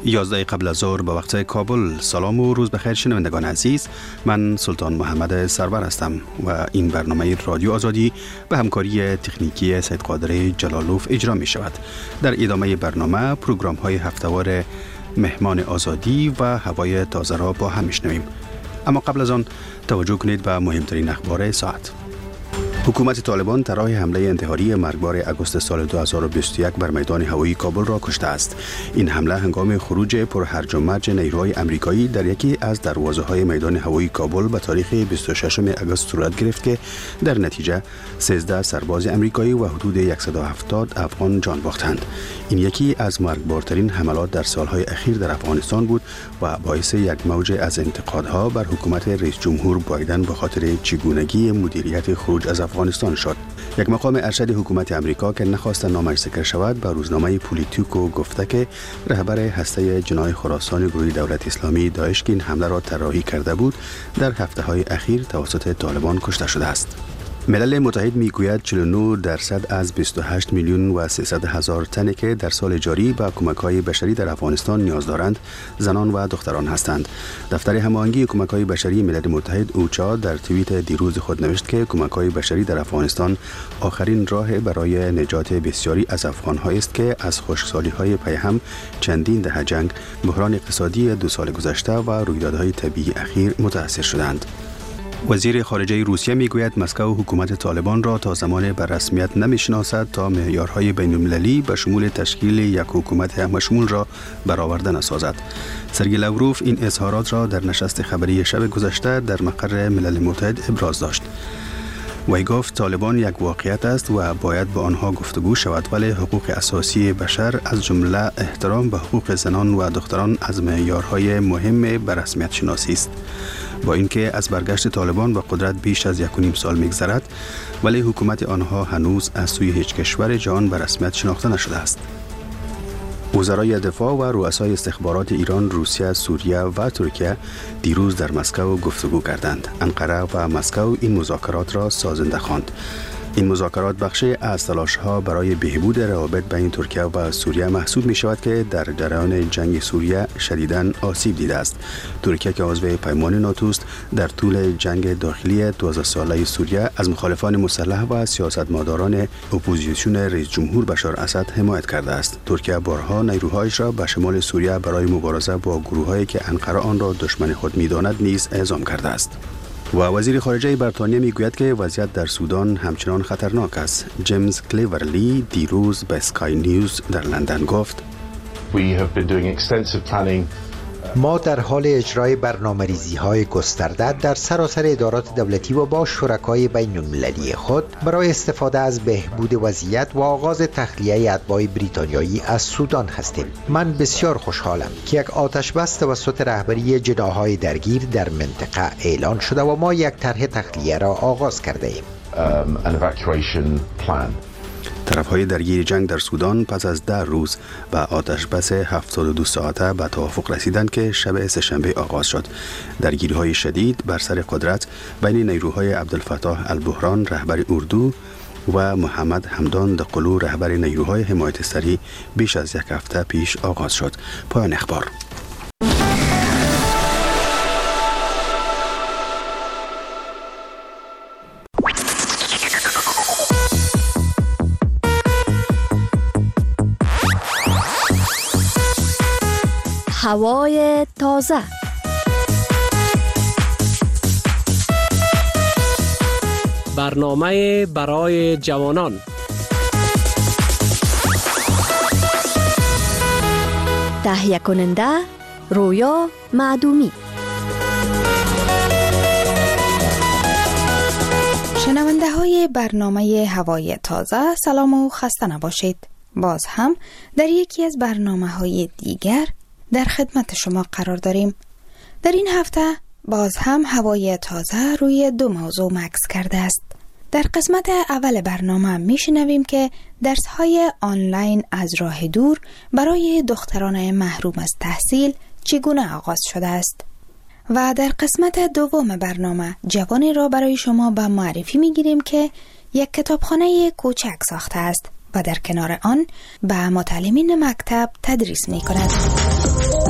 11 قبل از ظهر به وقت کابل. سلام و روز بخیر شنوندگان عزیز. من سلطان محمد سرور هستم و این برنامه رادیو آزادی به همکاری تکنیکی سید قادر جلالوف اجرا می شود. در ادامه برنامه پروگرام های هفته‌وار مهمان آزادی و هوای تازه را با هم میشنویم. اما قبل از آن توجه کنید به مهمترین اخبار ساعت. حکومت طالبان طرح حمله انتحاری مرگبار اگست سال 2021 بر میدان هوایی کابل را کشته است. این حمله هنگام خروج پر هرج و مرج نیروهای آمریکایی در یکی از دروازه‌های میدان هوایی کابل به تاریخ 26 اگست صورت گرفت که در نتیجه 13 سرباز آمریکایی و حدود 170 افغان جان باختند. این یکی از مرگبارترین حملات در سالهای اخیر در افغانستان بود و باعث یک موج از انتقادها بر حکومت رئیس جمهور بایدن به خاطر چگونگی مدیریت خروج از افغانستان شد. یک مقام ارشد حکومت آمریکا که نخواست نامش ذکر شود به روزنامه پولیتیکو گفته که رهبر هسته جناح خراسان گروه دولت اسلامی داعش که این حمله را طراحی کرده بود در هفته‌های اخیر توسط طالبان کشته شده است. ملل متحد میگوید 49% از 28 میلیون و 300 هزار تنی که در سال جاری به کمک‌های بشری در افغانستان نیاز دارند زنان و دختران هستند. دفتر هماهنگی کمک‌های بشری ملل متحد اوچا در توییت دیروز خود نوشت که کمک‌های بشری در افغانستان آخرین راه برای نجات بسیاری از افغان‌ها است که از خشکسالی‌های پیهم، چندین دهه جنگ، بحران اقتصادی 2 سال گذشته و رویدادهای طبیعی اخیر متأثر شدند. وزیر خارجه روسیه میگوید مسکو حکومت طالبان را تا زمان به رسمیت نمیشناسد تا معیارهای بین‌المللی به شمول تشکیل یک حکومت همشمول را برآورده نسازد. سرگئی لاوروف این اظهارات را در نشست خبری شب گذشته در مقر ملل متحد ابراز داشت. وی گفت طالبان یک واقعیت است و باید با آنها گفتگو شود، ولی حقوق اساسی بشر از جمله احترام به حقوق زنان و دختران از معیارهای مهم به رسمیت شناسی است. با اینکه از برگشت طالبان به قدرت بیش از 1.5 سال می‌گذرد، ولی حکومت آنها هنوز از سوی هیچ کشور جهان به رسمیت شناخته نشده است. وزرای دفاع و رؤسای استخبارات ایران، روسیه، سوریه و ترکیه دیروز در مسکو گفتگو کردند. انقره و مسکو این مذاکرات را سازنده خواند. این مذاکرات بخشی از تلاش‌ها برای بهبود روابط بین ترکیه و سوریه محسوب می‌شود که در جریان جنگ سوریه شدیداً آسیب دیده است. ترکیه که عضو پیمان ناتو است در طول جنگ داخلی 12 ساله سوریه از مخالفان مسلح و سیاستمداران اپوزیسیون رئیس جمهور بشار اسد حمایت کرده است. ترکیه بارها نیروهایش را به شمال سوریه برای مبارزه با گروه‌هایی که انقره آن را دشمن خود می‌داند نیز اعزام کرده است. و وزیر خارجه بریتانیا میگوید که وضعیت در سودان همچنان خطرناک است. جیمز کلیورلی دیروز به اسکای نیوز در لندن گفت: ما در حال اجرای برنامه‌ریزی‌های گسترده در سراسر ادارات دولتی و با شرکای بین‌المللی خود برای استفاده از بهبود وضعیت و آغاز تخلیه اتباع بریتانیایی از سودان هستیم. من بسیار خوشحالم که یک آتش‌بس توسط رهبری جناح‌های درگیر در منطقه اعلان شده و ما یک طرح تخلیه را آغاز کرده ایم. طرف‌های درگیر جنگ در سودان پس از 10 روز و آتش‌بس 72 ساعته به توافق رسیدند که شب سه‌شنبه آغاز شد. درگیری‌های شدید بر سر قدرت بین نیروهای عبدالفتاح البرهان رهبر اردو و محمد حمدان دقلو رهبر نیروهای حمایت سری بیش از 1 هفته پیش آغاز شد. پایان اخبار. هوای تازه. برنامه برای جوانان. تهیه کننده رویا معدومی. شنونده های برنامه هوای تازه، سلام و خسته نباشید. باز هم در یکی از برنامه های دیگر در خدمت شما قرار داریم. در این هفته باز هم هوای تازه روی 2 موضوع مکث کرده است. در قسمت اول برنامه میشنویم که درس‌های آنلاین از راه دور برای دختران محروم از تحصیل چگونه آغاز شده است. و در قسمت دوم برنامه جوانی را برای شما به معرفی میگیریم که یک کتابخانه کوچک ساخته است و در کنار آن به متعلمین مکتب تدریس می کند.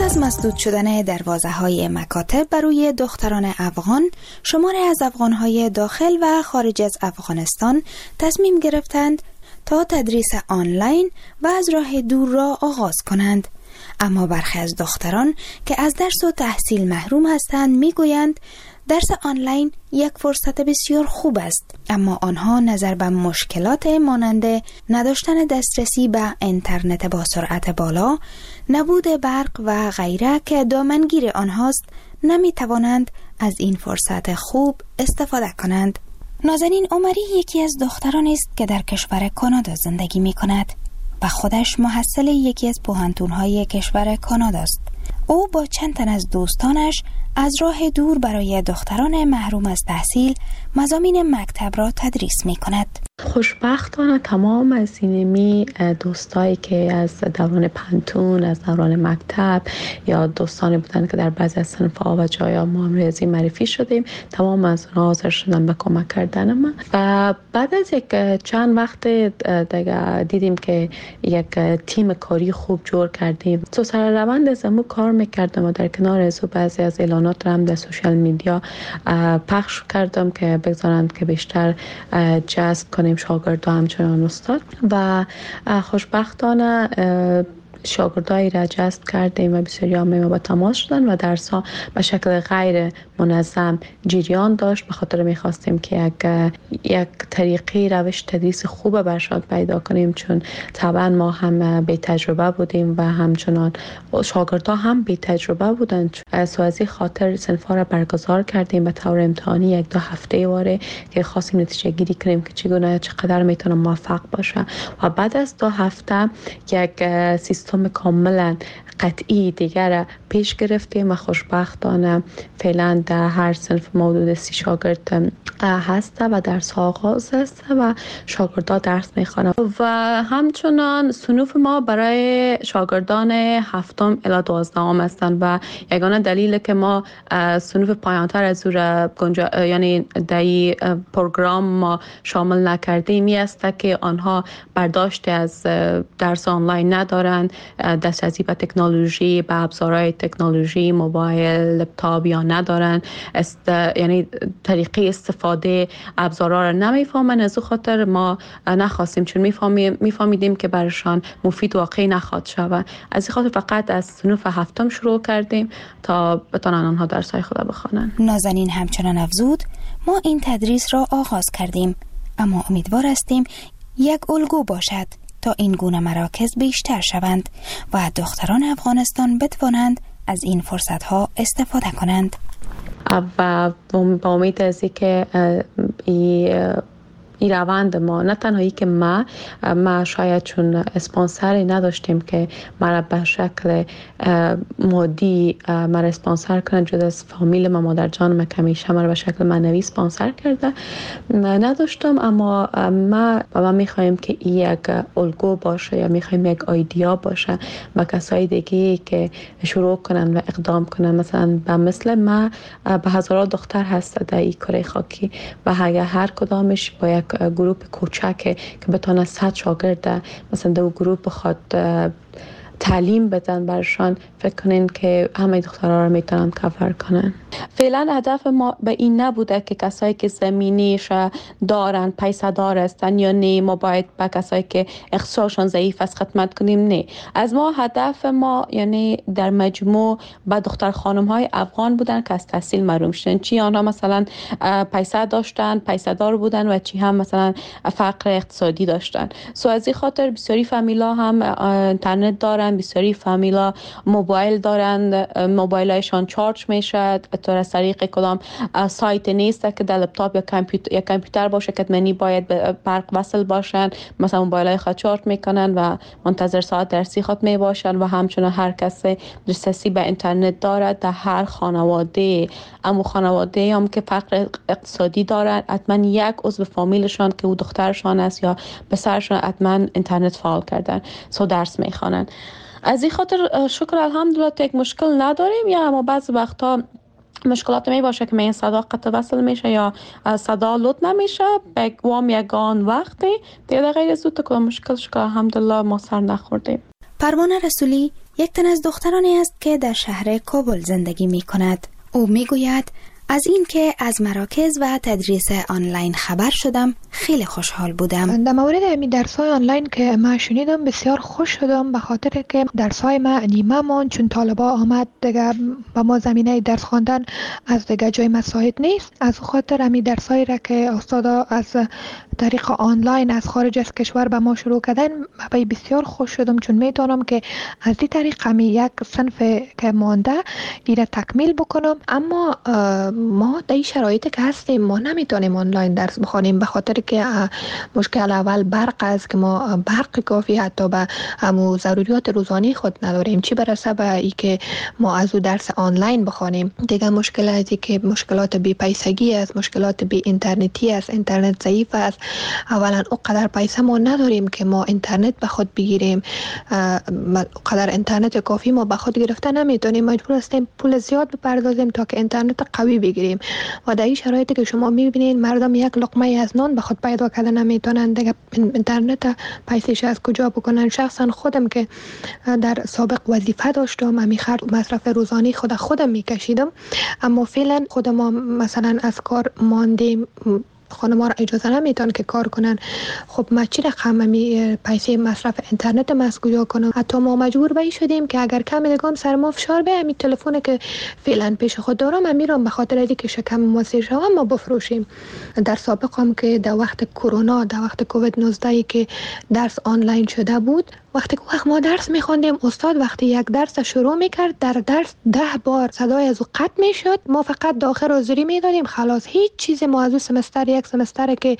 از مسدود شدن دروازه‌های مکاتب بر روی دختران افغان، شماری از افغان‌های داخل و خارج از افغانستان تصمیم گرفتند تا تدریس آنلاین و از راه دور را آغاز کنند. اما برخی از دختران که از درس و تحصیل محروم هستند میگویند درس آنلاین یک فرصت بسیار خوب است، اما آنها نظر به مشکلات مانند نداشتن دسترسی به اینترنت با سرعت بالا، نبود برق و غیره که دامنگیر آنهاست نمی توانند از این فرصت خوب استفاده کنند. نازنین عمری یکی از دختران است که در کشور کانادا زندگی می کند و خودش محصل یکی از پوهنتون‌های کشور کانادا است. او با چند تن از دوستانش از راه دور برای دختران محروم از تحصیل مضامین مکتب را تدریس می کند. خوشبختانه تمام از اینمی دوستایی که از دوران پانتون، از دوران مکتب یا دوستانی بودن که در بعضی از صنف‌ها و جایا ما ریاضی معرفی شدیم، تمام از اونها حاضر شدن به کمک کردن من. و بعد از یک چند وقت دیگه دیدیم که یک تیم کاری خوب جور کردیم. تو سر روند از امو کار میکردم و در کنار از بعضی از اعلانات هم در سوشال میدیا پخش کردم که بگذارند که بیشتر جذب کنیم شاگرد و همچنان استاد. و خوشبختانه شاگردایی را جذب کردیم و بسیاری ما با تماس شدن و درس‌ها به شکل غیر منظم جریان داشت. به خاطر می‌خواستیم که یک طریقی روش تدریس خوب بر شاگرد پیدا کنیم، چون طبعا ما هم بی تجربه بودیم و همچنان شاگردها هم بی تجربه بودند. از این خاطر صنف‌ها را برگزار کردیم به طور امتحانی یک دو هفته واره که خواستیم نتیجه گیری کنیم که چقدر میتونه موفق باشه. و بعد از 2 هفته یک سیستم کاملا قطعی دیگر پیش گرفتیم و خوشبختانه فعلا در هر صنف حدود 30 شاگرد هست و درس آغاز است و شاگردان درس میخوانند. و همچنان صنوف ما برای شاگردان 7 الی 12 هستند و یگانه دلیل که ما صنوف پایانتر از یعنی در پروگرام ما شامل نکردیم است که آنها برداشت از درس آنلاین ندارند، دسترسی به تکنولوژی، به ابزارهای تکنولوژی، موبایل، لپتاپ یا ندارن، یعنی طریقه استفاده ابزارها را نمیفهمن. از او خاطر ما نخواستیم، چون میفهمیدیم که برشان مفید واقعی نخواهد شود. از این خاطر فقط از صنف 7 شروع کردیم تا بتونن آنها درس‌های خود بخوانند. نازنین همچنان افزود ما این تدریس را آغاز کردیم، اما امیدوار هستیم یک الگو باشد تا این گونه مراکز بیشتر شوند و دختران افغانستان بتوانند از این فرصت‌ها استفاده کنند. و با امید از اینکه این روند ما، نه تنهایی که ما شاید چون اسپانسری نداشتیم که مرا به شکل مادی مرا اسپانسر کنند، جدا از فامیل ما، مادر جانم که همیشه مرا به شکل معنوی اسپانسر کرده نداشتم، اما ما میخوایم که این یک الگو باشه یا میخوایم یک ایده باشه و کسای دیگه که شروع کنن و اقدام کنن. مثلا مثل ما به هزاران دختر هست در این کره خاکی و اگر هر کدامش با یک گروه کوچک که بتونه 100 شاگرد مثلا دو گروه بخواد تعلیم بدن برشان، فکر کنین که همه دخترها رو میتونن کفر کنن. فعلا هدف ما به این نبوده که کسایی که زمینیش دارن، پیسه دار هستن یا نه، ما باید به کسایی که اقتصادشان ضعیف است خدمت کنیم. نه، از ما هدف ما یعنی در مجموع به دختر خانم های افغان بودن که از تحصیل محروم شدن، چی آنها مثلا پیسه داشتن، پیسه دار بودن و چی هم مثلا فقر اقتصادی داشتن. از این خاطر بسیاری فامیلا هم اینترنت دارن، بسیاری فامیلا موبایل دارن، موبایلشان چارج میشه از طریق کدام سایت نیست که در لپتاپ یا کامپیوتر باشه که منی باید به برق وصل باشن. مثلا موبایلای خود چارج میکنن و منتظر ساعت درسی خود می باشن و همچنان هر کسی دسترسی به اینترنت دارد در هر خانواده. اما خانواده هم که فقر اقتصادی دارن، حتما یک عضو فامیلشان که او دخترشان است یا پسرشان حتما اینترنت فعال کردن، درس میخوانن. از این خاطر شکر الحمدلله یک مشکل نداریم، یا اما بعضی وقتا مشکلات می باشه که این صدا قطع وصل میشه یا صدا لود نمیشه، بگوام یگان وقتی دیگه غیر از اون تا مشکل شکر الحمدلله ما سر نخوردیم. پروانه رسولی یک تن از دخترانی است که در شهر کابل زندگی می کند. او می گوید از این که از مراکز و تدریس آنلاین خبر شدم خیلی خوشحال بودم. در مورد امی درس‌های آنلاین که من شنیدم بسیار خوش شدم، به خاطر که درس‌های ما نیمه ماند چون طالبا آمد دیگه با ما زمینه درس خواندن از دیگه جای مساعد نیست. از خاطر امی درس‌هایی را که استادا از طریق آنلاین از خارج از کشور به ما شروع کردن بسیار خوش شدم، چون میتونم که از این طریق امی یک صنف که مانده ایره تکمیل بکنم. اما ما در این شرایطی که هستیم ما نمیتونیم آنلاین درس بخوانیم، به خاطر که مشکل اول برق است که ما برق کافی حتی به همو ضروریات روزانه خود نداریم، چی برسه به ای که ما از او درس آنلاین بخوانیم. دیگه مشکل ازی که مشکلات بی پیسگی است، مشکلات بی اینترنتی است، اینترنت ضعیف است. اولا اونقدر پیسه ما نداریم که ما اینترنت به خود بگیریم، اونقدر اینترنت کافی ما به خود گرفته نمیتونیم، مجبور هستیم پول زیاد بپردازیم تا که اینترنت قوی بگیریم. و در این شرایطی که شما میبینید مردم یک لقمه از نان به خود پیدا کردن نمیتونن، دیگه اینترنت پیسش از کجا بکنن؟ شخصا خودم که در سابق وظیفه داشتم امی خرج و مصرف روزانه خودم میکشیدم، اما فعلا خود ما مثلا از کار ماندیم، خانم‌ها را اجازه نمیتون که کار کنن. خب ما چی رقم پیسه مصرف اینترنت ما از کجا کنم؟ حتی ما مجبور به شدیم که اگر کم دیگم سر ما فشار به همین تلفن که فعلا پیش خود دارم امیرم به خاطر اینکه شکم موثر شوم ما بفروشیم. در سابق هم که در وقت کرونا، در وقت کووید 19 که درس آنلاین شده بود، وقتی که ما درس می‌خوندیم استاد وقتی یک درس شروع می‌کرد در درس 10 بار صدای از او قطع می‌شد، ما فقط داخل حاضری می‌دادیم خلاص، هیچ چیزی ما از اون سمستر یک سمستر که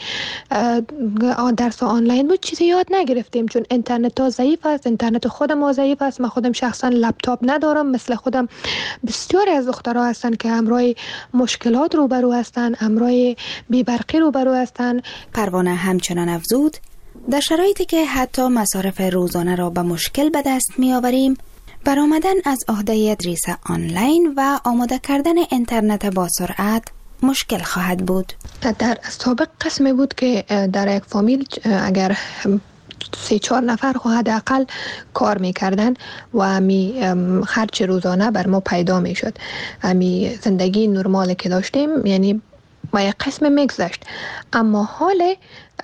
درس آنلاین بود چیزی یاد نگرفتیم، چون اینترنت ها ضعیف است، اینترنت خودم ما ضعیف است. من خودم شخصا لپتاپ ندارم، مثل خودم بسیاری از دخترها هستن که همراه مشکلات روبرو هستن، همراه بی‌برقی روبرو هستن. پروانه همچنان افزود در شرایطی که حتی مصارف روزانه را به مشکل به دست می آوریم، برآمدن از عهده تدریس آنلاین و آماده کردن اینترنت با سرعت مشکل خواهد بود. در سابق قسمی بود که در یک فامیل اگر 3-4 نفر حداقل کار میکردن و همی خرج روزانه بر ما پیدا میشد، همی زندگی نرمال که داشتیم یعنی ما یک قسم میگذشت. اما حال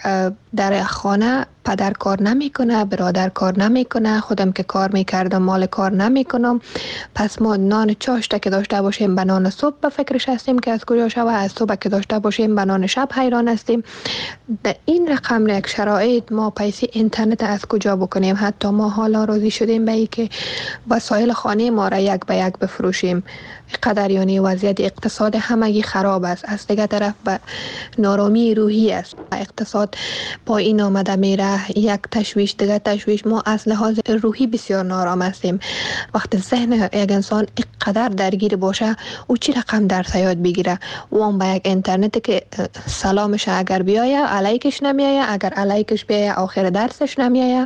در خانه پدر کار نمیکنه، برادر کار نمیکنه، خودم که کار میکردم مال کار نمیکنم، پس ما نان چاشته که داشته باشیم به نان صبح به فکرش هستیم که از کجا شوه، از صبح که داشته باشیم به نان شب حیران هستیم. در این رقم یک شرایط ما پیسه اینترنت از کجا بکنیم؟ حتی ما حالا راضی شدیم به ای که وسایل خانه ما را یک به یک بفروشیم. قدر یعنی وضعیت اقتصاد همگی خراب است. از دیگه طرف به نارامی روحی است، اقتصاد پایین آمده میره، یک تشویش دیگه تشویش. ما از لحاظ روحی بسیار نارام هستیم. وقتی ذهن یک انسان اینقدر درگیر باشه او چی رقم درس یاد بگیره؟ و هم به یک اینترنت که سلامش اگر بیایه علیکش نمیایه، اگر علیکش بیایه آخر درسش نمیایه،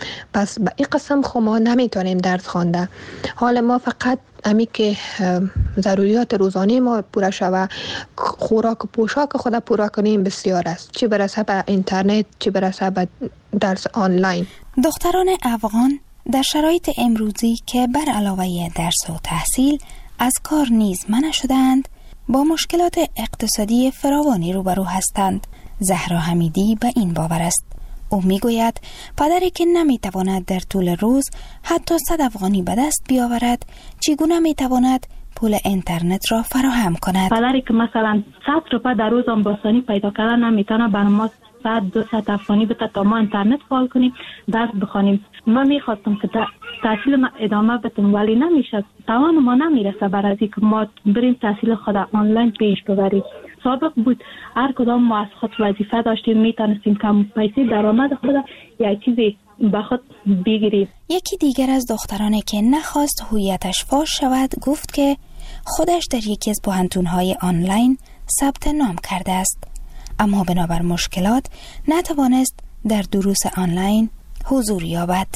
پس به این قسم خب ما نمیتونیم درس خوانده. حال ما فقط امی که ضروریات روزانه ما پورا شوه، خوراک و پوشاک خود پورا کنیم بسیار است، چی برسه به اینترنت، چی برسه به درس آنلاین. دختران افغان در شرایط امروزی که بر علاوه درس و تحصیل از کار نیز منع شدند، با مشکلات اقتصادی فراوانی روبرو هستند. زهرا حمیدی به این باور است. او میگوید پدری که نمیتواند در طول روز حتی 100 افغانی به دست بیاورد چگونه میتواند پول اینترنت را فراهم کند؟ پدری که مثلا 100 روپیه در روز آسانی پیدا کردن نمیتونه، برای ما 100-200 افغانی بده تا ما اینترنت فعال کنیم درس بخوانیم. من میخواستم که تحصیل ما ادامه بدم ولی نمیشه، توان ما نمیرسه برای اینکه ما بریم تحصیل خود آنلاین پیش ببریم. سابق بود هر کدام ما از خود وظیفه داشتیم، میتونستیم کم پیسه درآمد خود یک چیزی به خود بگیریم. یکی دیگر از دخترانی که نخواست هویتش فاش شود گفت که خودش در یکی از پوهنتون‌های آنلاین ثبت نام کرده است، اما بنابر مشکلات نتوانست در دروس آنلاین حضور یابد.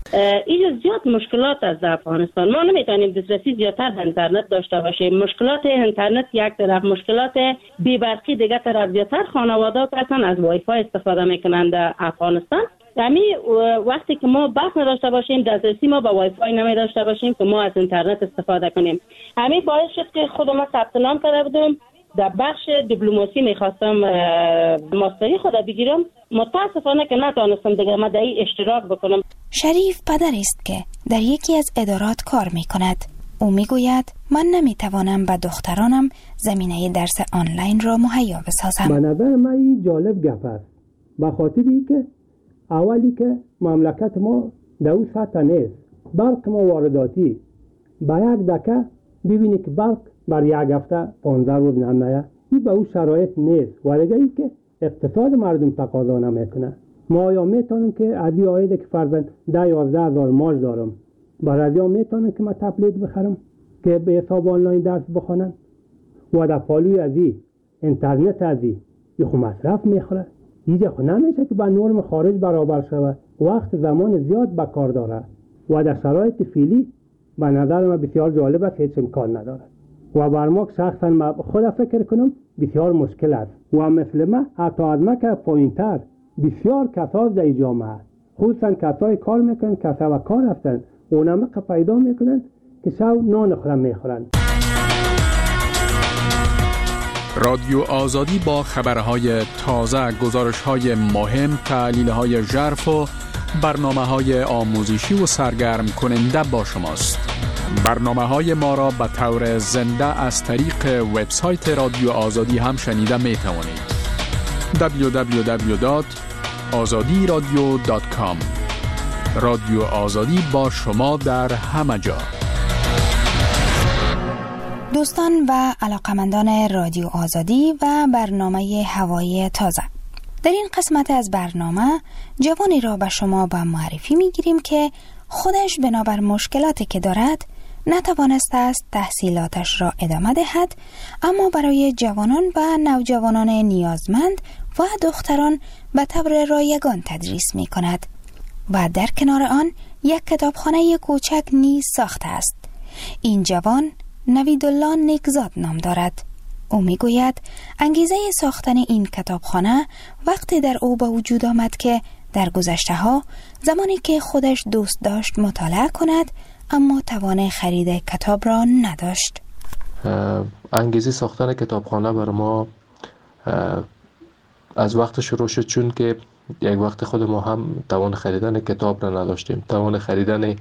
اینجا زیاد مشکلات از افغانستان، ما نمیتونیم دسترسی زیادتر به اینترنت داشته باشیم. مشکلات اینترنت یک طرف، مشکلات بی‌برقی دیگه طرف. زیادتر خانواده‌ها که اصلا از وای فای استفاده میکنند در افغانستان وقتی که ما بحث نداشته باشیم، دسترسی ما به وای فای نمی داشته باشیم که ما از اینترنت استفاده کنیم. همین باعث شد که خودم ثبت نام کرده بودم در بخش دیپلماسی میخواستم ماستری خود بگیرم. متاسفانه که نتونستم دیگه ما در این اشتراک بکنم. شریف پدری است که در یکی از ادارات کار میکند. او میگوید من نمیتوانم به دخترانم زمینه درس آنلاین را مهیا بسازم. به نظر من این جالب گپ است، به خاطری که اولی که مملکت ما در اون سطح نیست. برق ما وارداتی، با یک دکه ببینی که برق بر یک هفته 15 روز نمیاد. این به اون شرایط نیست و دیگه ای که اقتصاد مردم تقاضا نمیکنه. ما آیا میتونیم که از این عاید که فرضاً 10-11 هزار ماش دارم، برای از میتونم که من تبلیت بخرم که به حساب آنلاین درس بخونم و در پالوی از این اینترنت از این خو مصرف میخوره. اینجا خو نمیشه که با نرم خارج برابر شود. وقت زمان زیاد به کار داره و در شرایط فعلی به نظر من بسیار جالب است، هیچ امکان نداره و بر ما شخصا من خود فکر کنم بسیار مشکل است و مثل من حتی از من که پایین‌تر بسیار کسان در جامعه خصوصا کسای کار میکنن، کسا و کار هستن، اونم که پیدا میکنن که شب نان خورم میخورن. رادیو آزادی با خبرهای تازه، گزارش‌های مهم، تحلیل‌های ژرف و برنامه‌های آموزشی و سرگرم کننده با شماست. برنامه‌های ما را به طور زنده از طریق وبسایت رادیو آزادی هم شنیده می‌توانید. www.azadiradio.com. رادیو آزادی با شما در همه جا. دوستان و علاقمندان رادیو آزادی و برنامه هوای تازه، در این قسمت از برنامه جوانی را به شما به معرفی میگیریم که خودش بنابر مشکلاتی که دارد نتوانسته است تحصیلاتش را ادامه دهد، اما برای جوانان و نوجوانان نیازمند و دختران به طور رایگان تدریس می کند و در کنار آن یک کتابخانه کوچک نیز ساخته است. این جوان نویدالله نیکزاد نام دارد. او می گوید انگیزه ساختن این کتابخانه وقتی در او به وجود آمد که در گذشته ها زمانی که خودش دوست داشت مطالعه کند اما توان خرید کتاب را نداشت. انگیزه ساختن کتابخانه بر ما از وقت شروع شد، چون که یک وقت خود ما هم توان خریدن کتاب را نداشتیم. توان خریدن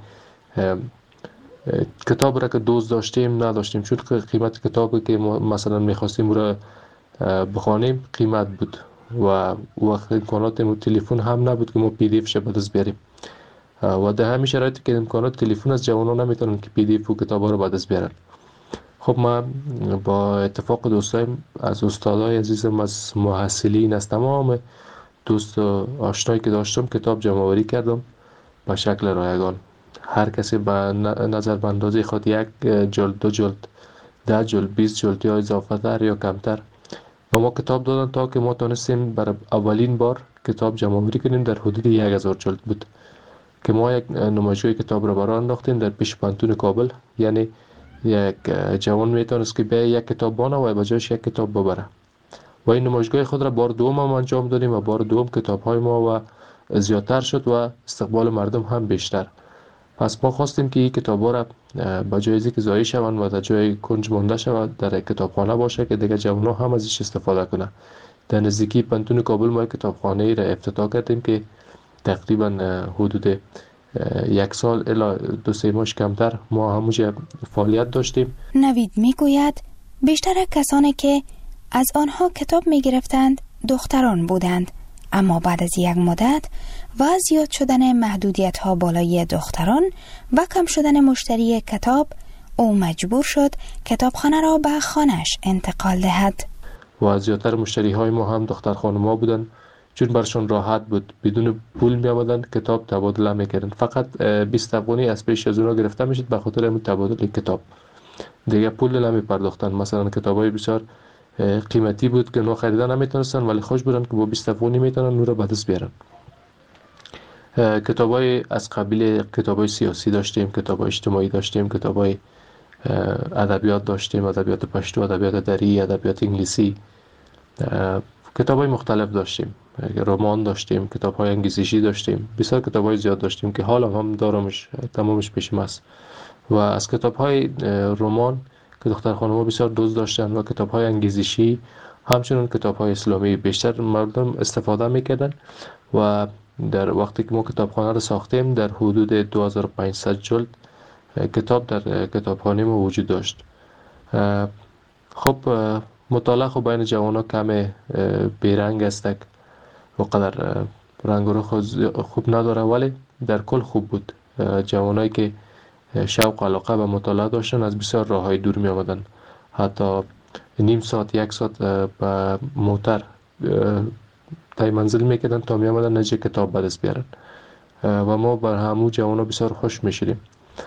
کتاب را که دوست داشتیم نداشتیم، چون که قیمت کتابی که ما مثلا میخواستیم را بخوانیم قیمت بود و وقت امکانات تلفن هم نبود که ما پی دی اف ش به دست بیاریم و در همین شرایطی که امکانات تلفن از جوانان نمیتونن که پی دی اف و کتابا رو به دست بیارن. خب من با اتفاق دوستایم از استادای عزیزم، از محصلین، از تمام دوست و آشنایی که داشتم کتاب جمع آوری کردم به شکل رایگان. هر کسی به نظر به اندازه خود 1 جلد، 2 جلد، 10 جلد، 20 جلد یا اضافه تر یا کمتر و ما کتاب دادن تا که ما تونستیم برای اولین بار کتاب جمع آوری کنیم. در حدود 1000 جلد بود که ما یک نمایشگاه کتاب را برای انداختیم در پیش پانتون کابل. یعنی یک جوان میتونست که به یک کتاب بانه و به جایش یک کتاب ببره و این نمایشگاه خود را بار دوم هم انجام دادیم و بار دوم کتاب های ما و زیادتر شد و استقبال مردم هم بیشتر. پس ما خواستیم که این کتاب ها را به جای اینکه ضایع شوند و در جای کنج مانده شود در کتابخانه باشه که دیگه جوان ها هم ازش استفاده کنه. در نزدیکی پانتون کابل ما کتابخانه را افتتاح کردیم که تقریبا حدود 1 سال الی 2-3 ماه کمتر ما همونجا فعالیت داشتیم. نوید میگوید بیشتر کسانی که از آنها کتاب میگرفتند دختران بودند، اما بعد از یک مدت و زیاد شدن محدودیت ها بالای دختران و کم شدن مشتری کتاب، او مجبور شد کتابخانه را به خانه‌اش انتقال دهد. و زیادتر مشتری های ما هم دختر خانم‌ها بودند، چون برشون راحت بود، بدون پول می آمدن کتاب تبادله میکردن. فقط 20 افغانی از پیش از اونا گرفته میشد به خاطر همین تبادل کتاب، دیگه پول نمی پرداختن. مثلا کتابای بسیار قیمتی بود که اونا خریدن نمیتونستن، ولی خوش بودن که با 20 افغانی میتونن اون رو به دست بیارن. کتابای از قبیل کتابای سیاسی داشتیم، کتابای اجتماعی داشتیم، کتابای ادبیات داشتیم، ادبیات پشتو، ادبیات دری، ادبیات انگلیسی، کتاب‌های مختلف داشتیم، رمان داشتیم، کتاب‌های انگیزشی داشتیم، بسیار کتاب‌های زیاد داشتیم که حالا هم دارمش، تمامش پیشم است. و از کتاب‌های رمان که دختر خانم‌ها بسیار دوست داشتن و کتاب‌های انگیزشی همچنین کتاب‌های اسلامی بیشتر مردم استفاده می‌کردن و در وقتی که ما کتابخانه رو ساختیم در حدود 2500 جلد کتاب در کتابخانه ما وجود داشت. خب مطالعه خب بین جوان‌ها کم بیرنگ است و قدر رنگ و رو خوب نداره، ولی در کل خوب بود. جوانایی که شوق و علاقه به مطالعه داشتن از بسیار راه‌های دور می آمدن، حتی نیم ساعت یک ساعت به موتر تای منزل میکردن تا می آمدن نجه کتاب به دست بیارن و ما بر همو جوانا بسیار خوش میشدیم.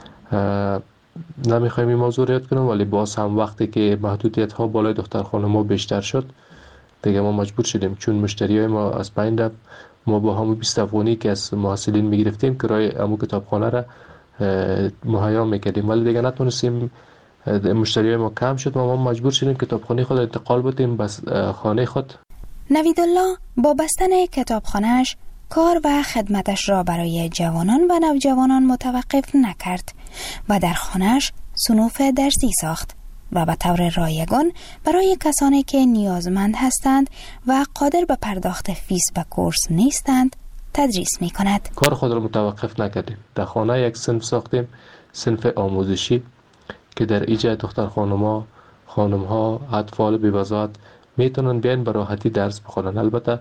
نمیخوایم این موضوع رو یاد کنم، ولی باز هم وقتی که محدودیت ها بالای دختر خانم‌ها بیشتر شد دیگه ما مجبور شدیم، چون مشتری های ما از پایین رفت، ما با همون 20 افغانی که از محصلین میگرفتیم کرایه همون کتابخانه را مهیا میکردیم، ولی دیگه نتونستیم، مشتری های ما کم شد و ما مجبور شدیم کتابخانه خود انتقال بدیم بس خانه خود. نویدالله با بستن کتابخانه‌اش کار و خدمتش را برای جوانان و نوجوانان متوقف نکرد و در خانه‌اش صنوف درسی ساخت و به طور رایگان برای کسانی که نیازمند هستند و قادر به پرداخت فیس به کورس نیستند تدریس می کند. کار خود را متوقف نکردیم. در خانه یک صنف ساختیم، صنف آموزشی که در ایجاد دختر خانم‌ها اطفال بی‌وضاحت میتونن بیان به راحتی درس بخونن. البته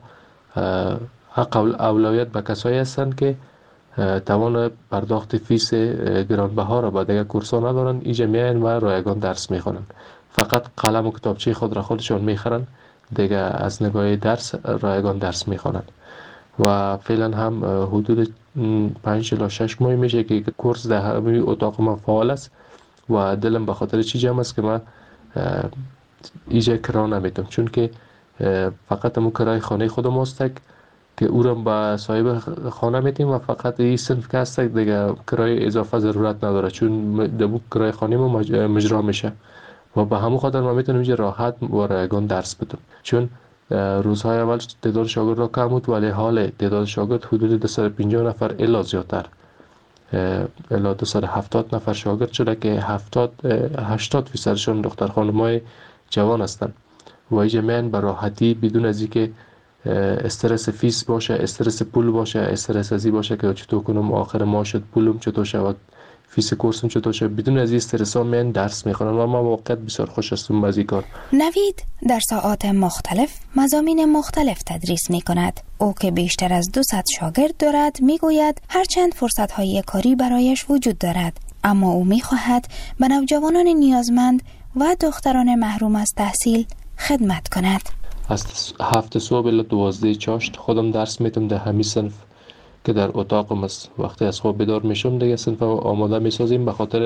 حق اولویت به کسایی هستند که توان پرداخت فیس گرانبها را با دیگر کورس ها ندارن، اینجا میان و رایگان درس میخونن، فقط قلم و کتابچه خود را خودشان میخرن، دیگه از نگاه درس رایگان درس میخونن. و فعلا هم حدود 5 تا 6 ماه میشه که کورس در همین اتاق ما فعال است و دلم به خاطر چی جمع است که من اینجا کرا نمیتونم، چون که فقط همون کرای خانه خودم است که او را با صاحب خانه میتیم و فقط این صنف که هست دیگه کرای اضافه ضرورت نداره، چون دبو کرای خانه ما مجرا میشه و به همون خاطر ما میتونیم اینجا راحت و رایگان درس بدم، چون روزهای اول تعداد شاگرد را کم بود ولی حال تعداد شاگرد حدود 250 نفر الا زیادتر، الا 270 نفر شاگرد شده که 80% دختر خانم‌های جوان هستند و اینجا میان به راحتی بدون از اینکه استرس فیس باشه، استرس پول باشه، استرس ازی باشه که چطور کنم آخر ماه شد پولم چطور شود، فیس کورسم چطور شد، بدون از این استرس ها میان درس میخونن و ما واقعا بسیار خوش هستم از این کار. نوید در ساعات مختلف مضامین مختلف تدریس میکند. او که بیشتر از 200 شاگرد دارد میگوید هرچند فرصت های کاری برایش وجود دارد اما او میخواهد به نوجوانان نیازمند و دختران محروم از تحصیل خدمت کند. از 7 صبح الی 12 چاشت خودم درس میتم در همین صنف که در اتاقم است. وقتی از خواب بیدار میشم دیگه صنف آماده میسازیم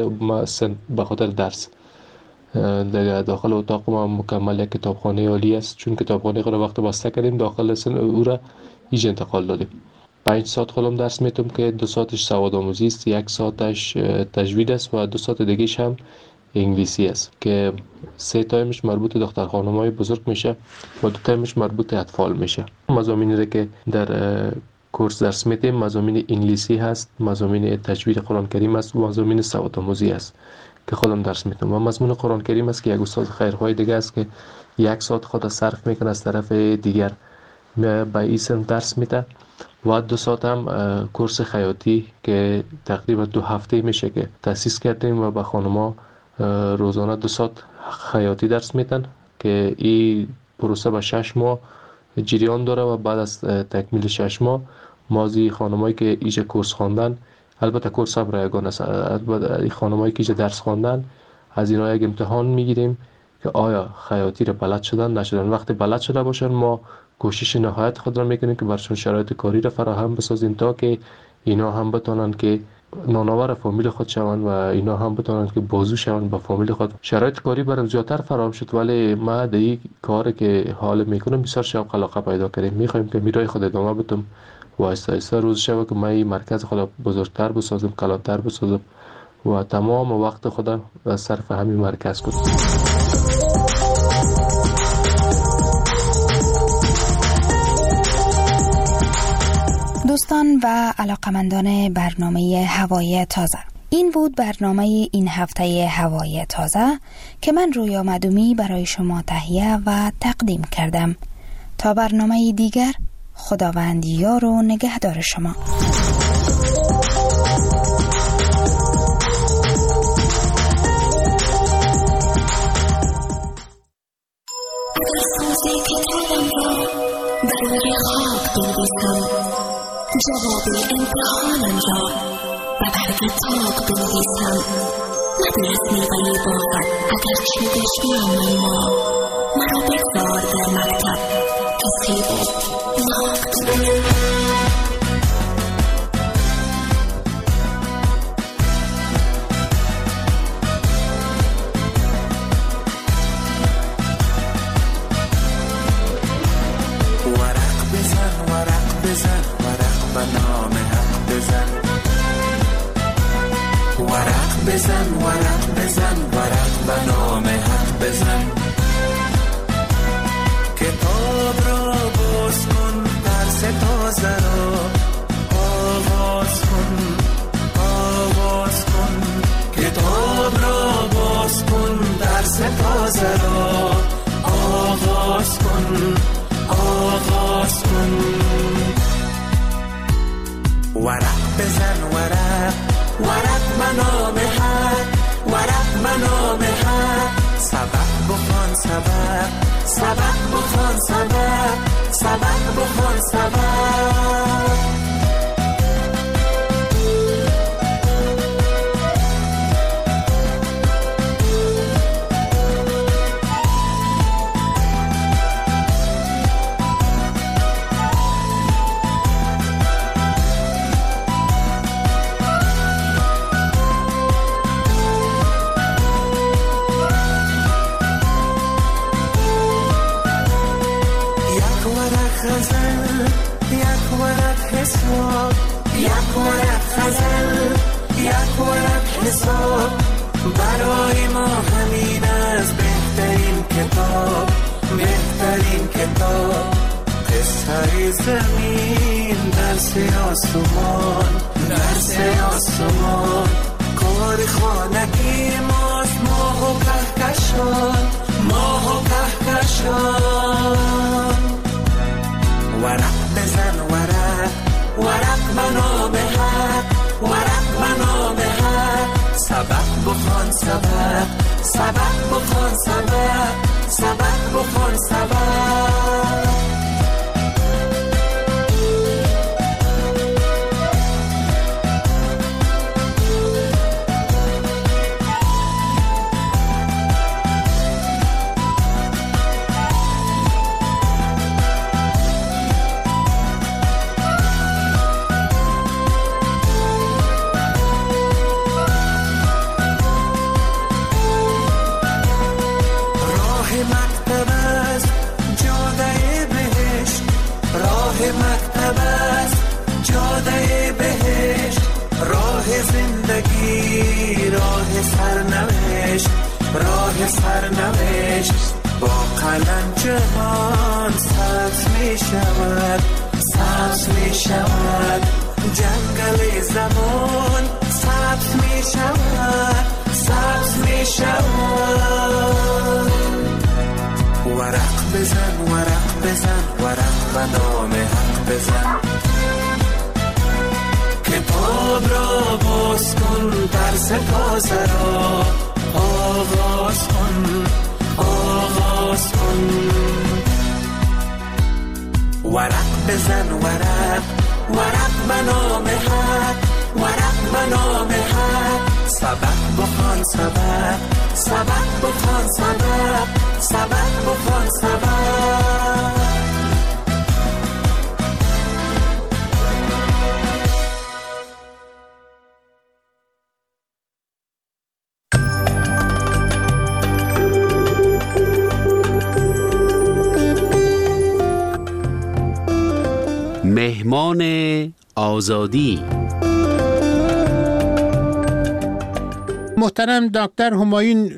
به خاطر درس. دیگه داخل اتاق ما مکمل یک کتابخانه عالی است، چون کتابخانه خود وقت بسته کردیم داخل او را ایج انتقال دادیم. 5 ساعت خودم درس میتم که 2 ساعتش سواد آموزی است، 1 ساعتش تجوید است و 2 ساعت دیگه‌ش هم انگلیسی است که 3 تایمش مربوط دختر خانم‌های بزرگ میشه و 2 تایمش مربوط اطفال میشه. مضامینی را که در کورس درس میدیم مضامین انگلیسی هست، مضامین تجوید قرآن کریم است و مضامین سواد آموزی است که خودم درس میدم و مضمون قرآن کریم است که یک استاد خیرخواه دیگه است که 1 ساعت خود صرف میکنه از طرف دیگر به این صنف درس میده و 2 ساعت هم کورس خیاطی که تقریبا 2 هفته میشه که تأسیس کردیم و به خانم‌ها روزانه 2 ساعت خیاطی درس میدن که این پروسه به 6 ماه جریان داره و بعد از تکمیل 6 ماه مازی خانمایی که ایجا کورس خواندن، البته کورس هم رایگان است، البته خانمایی که ایجا درس خواندن از اینا یک امتحان میگیریم که آیا خیاطی رو بلد شدن نشدن. وقتی بلد شده باشن ما کوشش نهایت خود را میکنیم که برشون شرایط کاری را فراهم بسازیم تا که اینا هم بتونن که نانآور فامیل خود شوند و اینا هم بتونن که بازو شوند با فامیل خود. شرایط کاری برام زیادتر فراهم شد ولی ما در این کاری که حال میکنم بسیار شوق علاقه پیدا کردیم. میخوایم که میرای خود ادامه بدم و آهسته آهسته روز شب که ما این مرکز خود بزرگتر بسازم، کلانتر بسازم و تمام وقت خود صرف همین مرکز کنم. دوستان و علاقمندان برنامه هوای تازه، این بود برنامه این هفته هوای تازه که من رویا معدومی برای شما تهیه و تقدیم کردم. تا برنامه دیگر، خداوند یار و نگهدار شما. جواب امتحانم را و بر کتاب بنویسم، ندارد میوه‌ای باور اگرچه دشمنم ما، مرا بگذار در مکتب کسی نقد. بزن ورق بزن ورق و نام حق بزن، کتاب را باز کن درس تازه را آغاز کن، آغاز کن، کتاب را باز کن درس تازه را آغاز کن، آغاز کن. ورق بزن ورق، ورق منام حق، ورق منام حق، سبق بخوان سبق، سبق بخوان سبق، سبق بخوان سبق. یک ورق غزل، یک ورق حساب، برای ما همین از بهترین کتاب، بهترین کتاب. قصه زمین درس آسمان، درس آسمان، کار خانگی ماست، ماه و کهکشان، ماه و کهکشان. ورق بزن ورق، ورق منام حق، ورق منام حق، سبق بخوان سبق، سبق بخوان سبق، سبق بخوان سبق. راه سرنوشت با قلم جهان سبز می شود، سبز می شود، جنگل زمان سبز می شود، سبز می شود. ورق بزن ورق بزن، ورق و نام حق بزن، کتاب را باز کن درس تازه را آغاز کن، آغاز کن. ورق بزن ورق، ورق منام حق، ورق منام حق، سبق بخوان سبق، سبق بخوان سبق، سبق بخوان سبق. مهمان آزادی. محترم دکتر همایون